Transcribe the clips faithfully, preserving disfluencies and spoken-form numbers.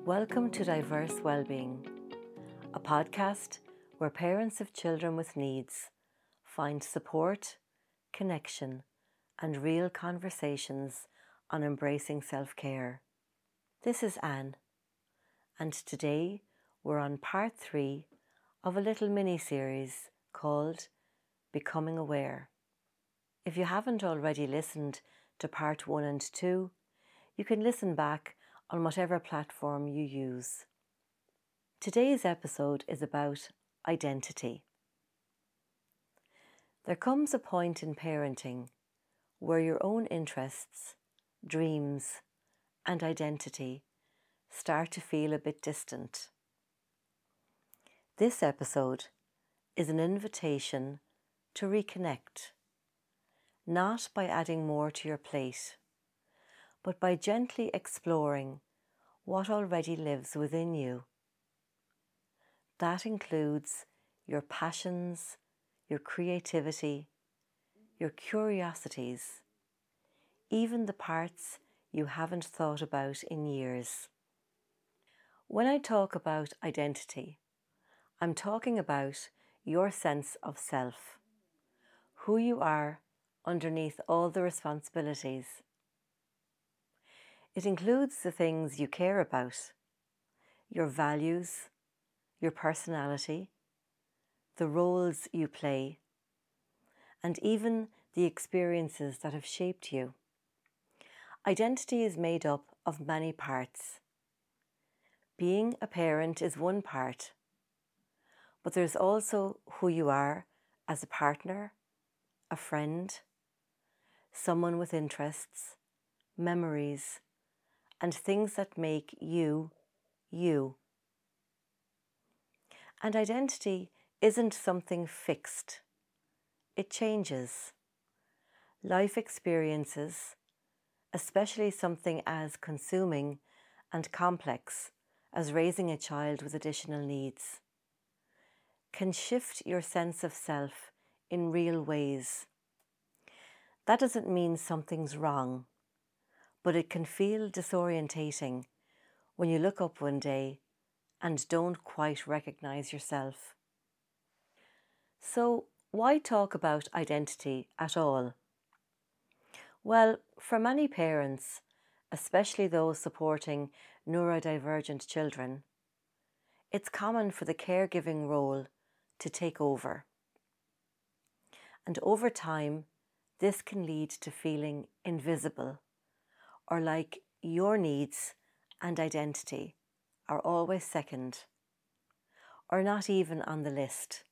Welcome to Diverse Wellbeing, a podcast where parents of children with needs find support, connection, and real conversations on embracing self-care. This is Anne, and today we're on part three of a little mini-series called Becoming Aware. If you haven't already listened to part one and two, you can listen back on whatever platform you use. Today's episode is about identity. There comes a point in parenting where your own interests, dreams, and identity start to feel a bit distant. This episode is an invitation to reconnect, not by adding more to your plate, but by gently exploring what already lives within you. That includes your passions, your creativity, your curiosities, even the parts you haven't thought about in years. When I talk about identity, I'm talking about your sense of self, who you are underneath all the responsibilities. It includes the things you care about, your values, your personality, the roles you play, and even the experiences that have shaped you. Identity is made up of many parts. Being a parent is one part, but there's also who you are as a partner, a friend, someone with interests, memories, and things that make you, you. And identity isn't something fixed. It changes. Life experiences, especially something as consuming and complex as raising a child with additional needs, can shift your sense of self in real ways. That doesn't mean something's wrong, but it can feel disorientating when you look up one day and don't quite recognize yourself. So, why talk about identity at all? Well, for many parents, especially those supporting neurodivergent children, it's common for the caregiving role to take over. And over time, this can lead to feeling invisible, or like your needs and identity are always second, or not even on the list.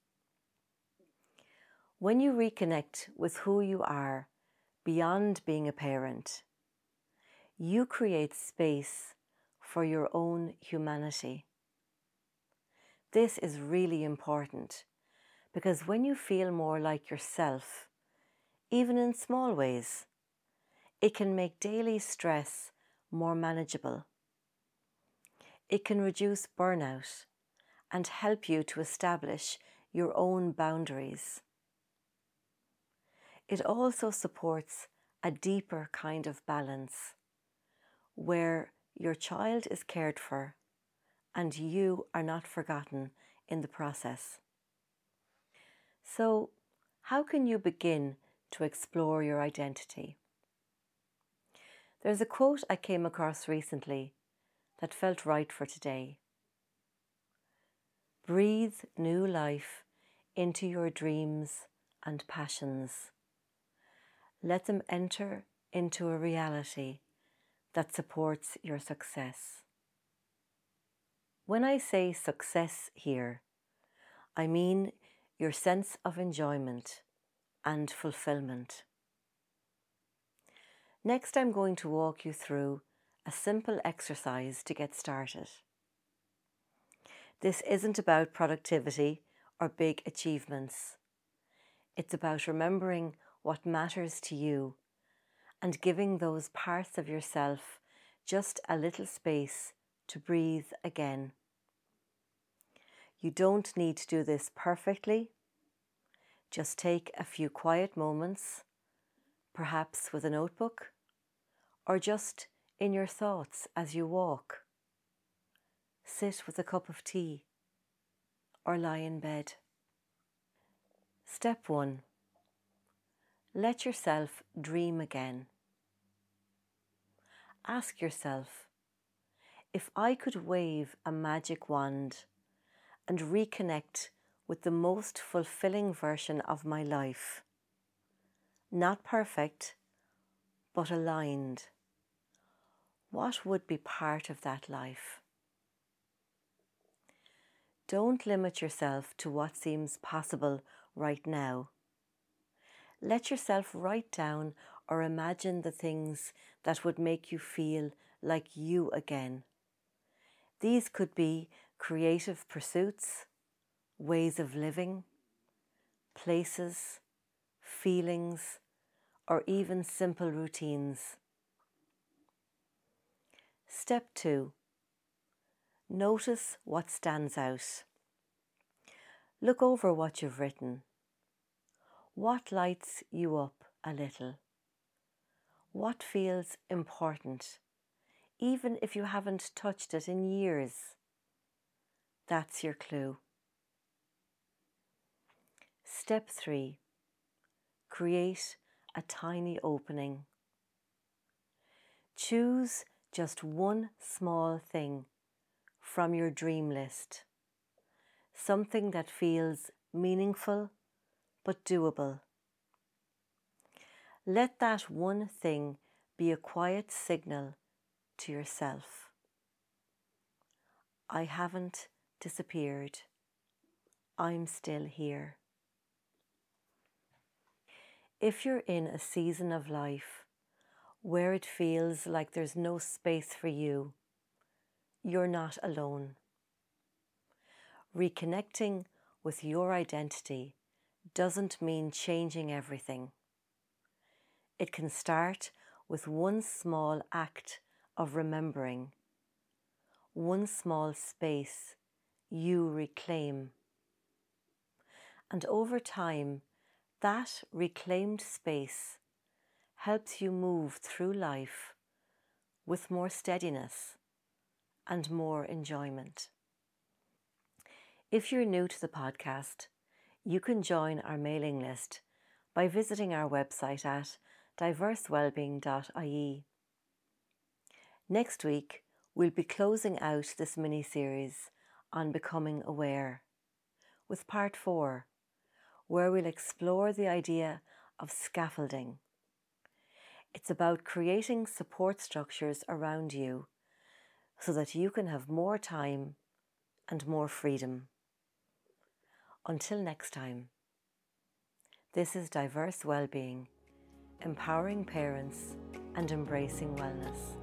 When you reconnect with who you are beyond being a parent, you create space for your own humanity. This is really important because when you feel more like yourself, even in small ways, it can make daily stress more manageable. It can reduce burnout and help you to establish your own boundaries. It also supports a deeper kind of balance where your child is cared for and you are not forgotten in the process. So, how can you begin to explore your identity? There's a quote I came across recently that felt right for today. Breathe new life into your dreams and passions. Let them enter into a reality that supports your success. When I say success here, I mean your sense of enjoyment and fulfillment. Next, I'm going to walk you through a simple exercise to get started. This isn't about productivity or big achievements. It's about remembering what matters to you and giving those parts of yourself just a little space to breathe again. You don't need to do this perfectly. Just take a few quiet moments, perhaps with a notebook, or just in your thoughts as you walk. sit with a cup of tea, or lie in bed. Step one. Let yourself dream again. Ask yourself, if I could wave a magic wand and reconnect with the most fulfilling version of my life, not perfect, but aligned, what would be part of that life? Don't limit yourself to what seems possible right now. Let yourself write down or imagine the things that would make you feel like you again. These could be creative pursuits, ways of living, places, feelings, or even simple routines. Step two. Notice what stands out. Look over what you've written. What lights you up a little? What feels important, even if you haven't touched it in years? That's your clue. Step three. Create a tiny opening. Choose just one small thing from your dream list, something that feels meaningful but doable. Let that one thing be a quiet signal to yourself. I haven't disappeared. I'm still here. If you're in a season of life where it feels like there's no space for you, you're not alone. Reconnecting with your identity doesn't mean changing everything. It can start with one small act of remembering, one small space you reclaim. And over time, that reclaimed space helps you move through life with more steadiness and more enjoyment. If you're new to the podcast, you can join our mailing list by visiting our website at diverse wellbeing dot I E. Next week, we'll be closing out this mini-series on becoming aware with part four, where we'll explore the idea of scaffolding. It's about creating support structures around you so that you can have more time and more freedom. Until next time, this is Diverse Wellbeing, empowering parents and embracing wellness.